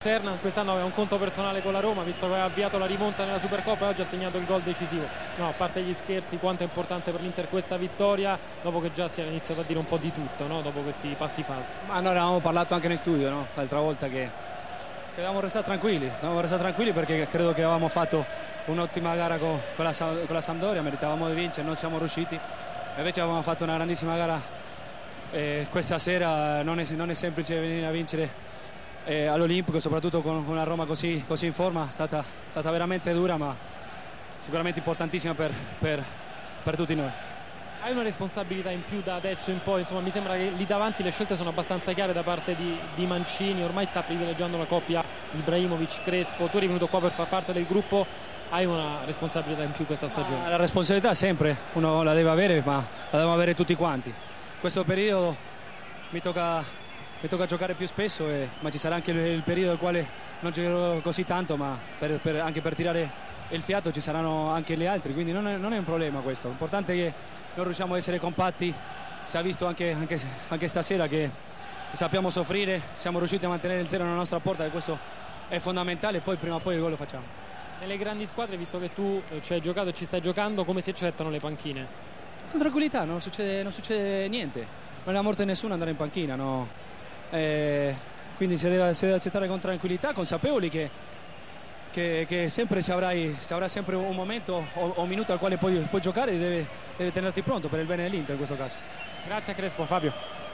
Serna quest'anno aveva un conto personale con la Roma, visto che aveva avviato la rimonta nella Supercoppa e oggi ha segnato il gol decisivo. No, a parte gli scherzi, quanto è importante per l'Inter questa vittoria, dopo che già si era iniziato a dire un po' di tutto, no? Dopo questi passi falsi. Ma noi avevamo parlato anche in studio, no? L'altra volta che dovevamo restare tranquilli perché credo che avevamo fatto un'ottima gara con la Sampdoria, meritavamo di vincere, non siamo riusciti, invece avevamo fatto una grandissima gara questa sera. Non è semplice venire a vincere all'Olimpico, soprattutto con una Roma così in forma. È stata veramente dura, ma sicuramente importantissima per tutti noi. Hai una responsabilità in più da adesso in poi, insomma mi sembra che lì davanti le scelte sono abbastanza chiare da parte di Mancini, ormai sta privilegiando la coppia Ibrahimovic-Crespo, tu eri venuto qua per far parte del gruppo, hai una responsabilità in più questa stagione? La responsabilità sempre uno la deve avere, ma la dobbiamo avere tutti quanti. In questo periodo mi tocca giocare più spesso, ma ci sarà anche il periodo nel quale non giocherò così tanto, ma anche per tirare il fiato ci saranno anche gli altri, quindi non è un problema questo. L'importante è che non riusciamo a essere compatti. Si è visto anche stasera che sappiamo soffrire, siamo riusciti a mantenere il zero nella nostra porta e questo è fondamentale, poi prima o poi il gol lo facciamo. Nelle grandi squadre, visto che tu ci hai giocato e ci stai giocando, come si accettano le panchine? Con tranquillità, non succede niente, non è la morte di nessuno andare in panchina, no? Quindi si deve accettare con tranquillità, consapevoli che sempre ci avrà sempre un momento o un minuto al quale puoi giocare e deve tenerti pronto per il bene dell'Inter in questo caso. Grazie a Crespo, Fabio.